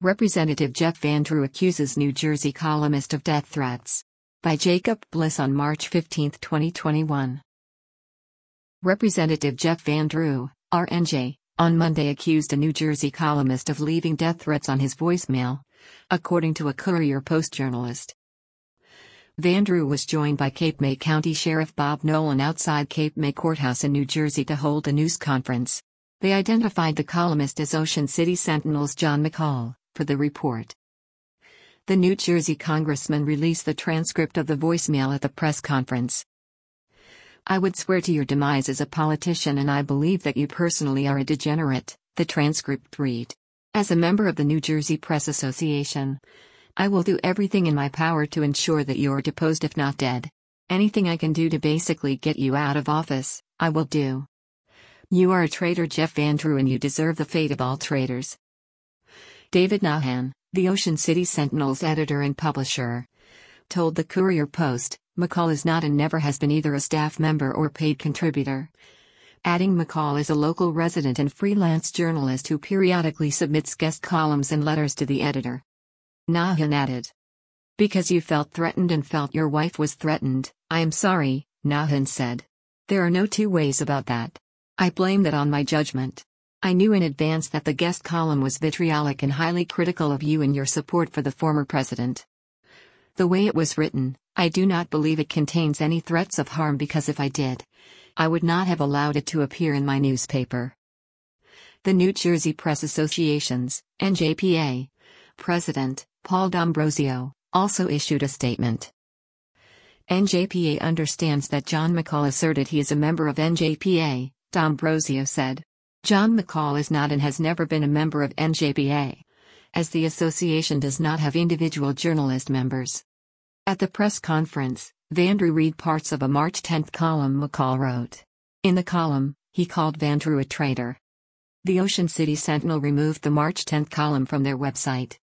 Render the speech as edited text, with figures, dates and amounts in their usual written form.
Representative Jeff Van Drew accuses New Jersey columnist of death threats. By Jacob Bliss on March 15, 2021. Representative Jeff Van Drew, RNJ, on Monday accused a New Jersey columnist of leaving death threats on his voicemail, according to a Courier Post journalist. Van Drew was joined by Cape May County Sheriff Bob Nolan outside Cape May Courthouse in New Jersey to hold a news conference. They identified the columnist as Ocean City Sentinel's John McCall, for the report. The New Jersey congressman released the transcript of the voicemail at the press conference. "I would swear to your demise as a politician, and I believe that you personally are a degenerate," the transcript read. "As a member of the New Jersey Press Association, I will do everything in my power to ensure that you're deposed if not dead. Anything I can do to basically get you out of office, I will do. You are a traitor, Jeff Van Drew, and you deserve the fate of all traitors." David Nahan, the Ocean City Sentinel's editor and publisher, told the Courier Post, "McCall is not and never has been either a staff member or paid contributor," adding McCall is a local resident and freelance journalist who periodically submits guest columns and letters to the editor. Nahan added, "Because you felt threatened and felt your wife was threatened, I am sorry," Nahan said. "There are no two ways about that. I blame that on my judgment. I knew in advance that the guest column was vitriolic and highly critical of you and your support for the former president. The way it was written, I do not believe it contains any threats of harm, because if I did, I would not have allowed it to appear in my newspaper." The New Jersey Press Association's, NJPA, president, Paul D'Ambrosio, also issued a statement. "NJPA understands that John McCall asserted he is a member of NJPA," D'Ambrosio said. "John McCall is not and has never been a member of NJPA, as the association does not have individual journalist members." At the press conference, Van Drew read parts of a March 10 column McCall wrote. In the column, he called Van Drew a traitor. The Ocean City Sentinel removed the March 10 column from their website.